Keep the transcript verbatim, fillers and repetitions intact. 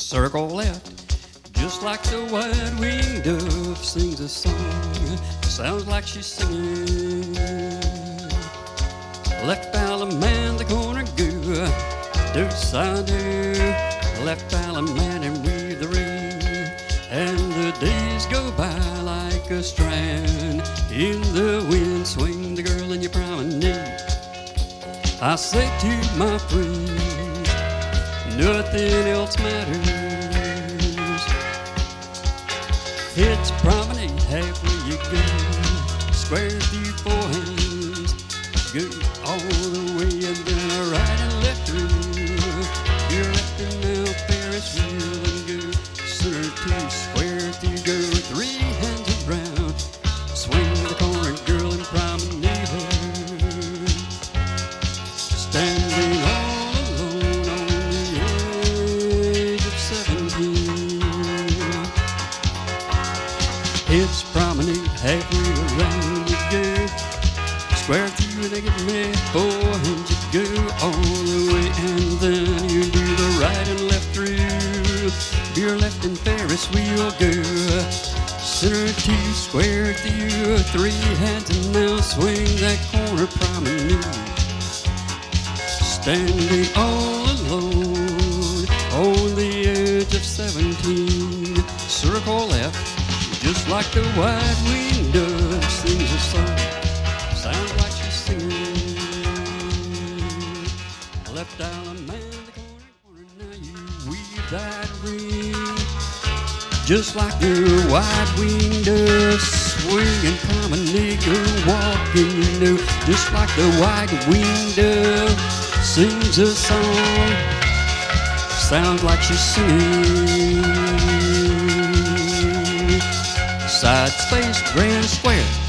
circle left. Just like the white-winged dove sings a song, sounds like she's singing. Left Allemande, the corner goo, do side do. Left Allemande and weave the ring, and the days go by like a strand in the wind. Swing the girl in your promenade. I say to my friends, nothing else matters. It's promenade, halfway you go, square through four hands, go all the way and then a right and left through. You're left and now Ferris wheel and go center two, square through, go three hands around, swing the corner girl and promenade her, standing all alone on the age of seventeen. It's promenade, halfway around you go, square through and they get me four hands you go all the way, and then you do the right and left through. Your left and Ferris wheel go center two, square through, three hands and now swing that corner promenade, standing all alone on the edge of seventeen. Circle left, just like the white-winged dove sings a song, sounds like she's singing. Left Allemande, the corner, corner, now you weave that ring, just like the white-winged dove swinging promenade, go walking, you know, just like the white-winged dove sings a song, sounds like she's singing. Side space, grand square,